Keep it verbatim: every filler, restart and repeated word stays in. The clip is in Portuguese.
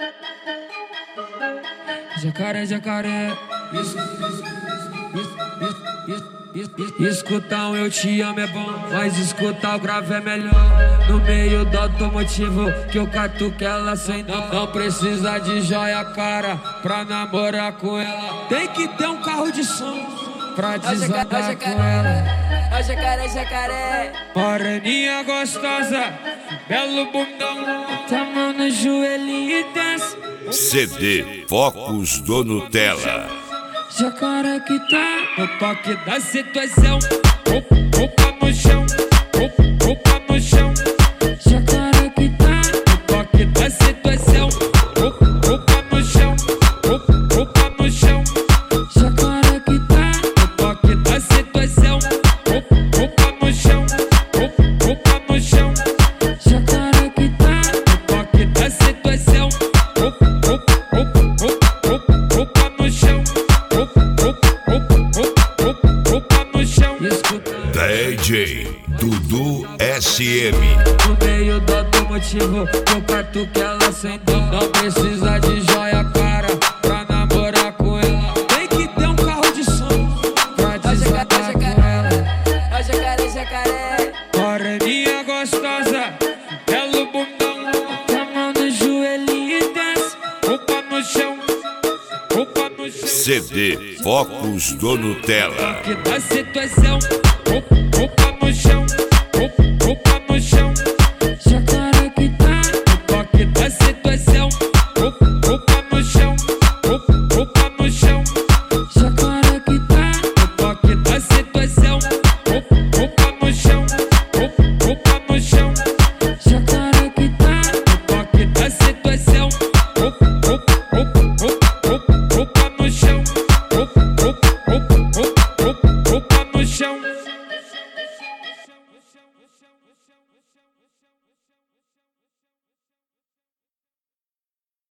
Jacaré, jacaré. Isso, isso, isso, isso, isso, isso. Escutar um eu te amo é bom, mas escutar o grave é melhor. No meio do automotivo que eu catuque ela sem dó. Não precisa de joia cara pra namorar com ela. Tem que ter um carro de som pra desandar com ela. Ó jacaré, jacaré. Moreninha gostosa, belo bundão. Tá mão no joelhinho e desce. C D Focos do Nutella. Jacaré que tá no toque da situação. Roupa no chão, roupa no chão. Jacaré que tá no toque da situação. Roupa no chão, roupa no chão. Jacaré que tá no toque da situação. Roupa no chão, roupa no chão. Jacaré que tá no toque da situação. Roupa no chão. D J Dudu S M. No meio do automotivo eu catuque ela sem dó. Não precisa de joia cara pra namorar com ela. Tem que ter um carro de som pra desandar com ela. Ó jacaré, jacaré. Moreninha gostosa, belo bundão. Tá mão no joelhinho e desce. Roupa no chão, roupa no chão. C D Focos do Nutella. Que da situação, roupa no chão.